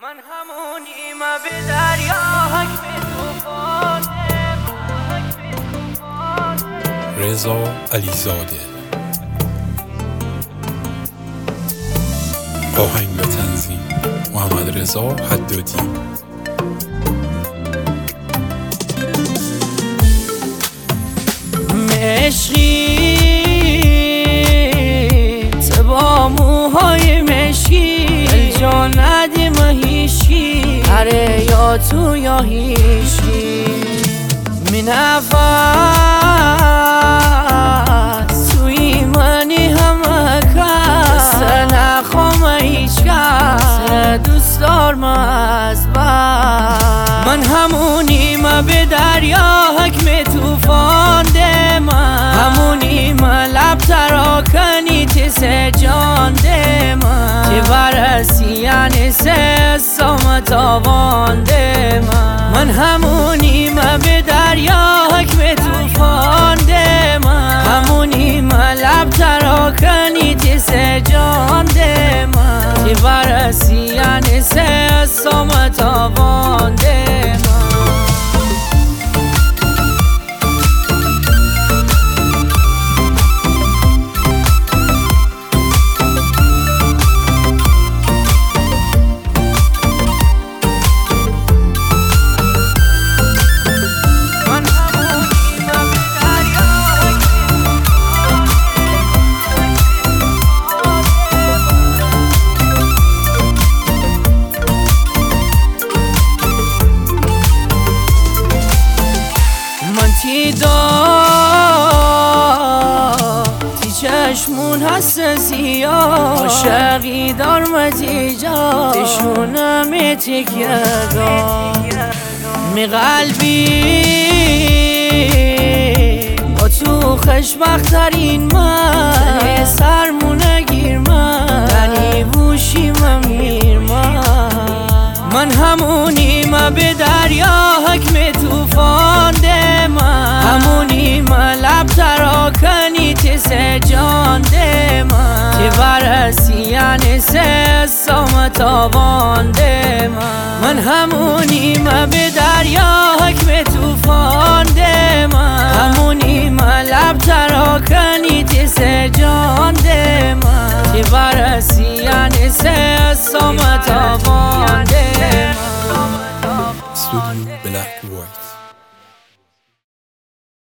من همونیم به دریا حکم توفانه. رضا علیزاده. آهنگ و تنظیم محمد رضا حدادی. عشقی با موهای مشکی جا ندیم هیچی، اره یا تو یا هیچی. می نفس توی منی همه کس نخوام هیچ کس دوست دارم از بس. من همونیم به دریا حکم توفان ده من، همونیم لب تراکنی تس جان ده من، که برسیان سه سامت آوان ده من همونیم به دریا حکم توفان ده من، همونیم لب تراکنی تس جان ده من، که برسیان سه سامت آوان ده تی چشمون هست زیاد عاشقی دارم تیجا تشونم تکیگا می قلبی با تو خوشبخترین من سرمونه گیر من دنی بوشی من میر من همونیم به دریا حکم توفان ده من، همونیم لب تراکنی تس جان ده من، که برسیان سه سامت آوان ده من همونیم به دریا حکم توفان ده من، همونیم لب تراکنی تس جان ده من، که برسیان سه سامت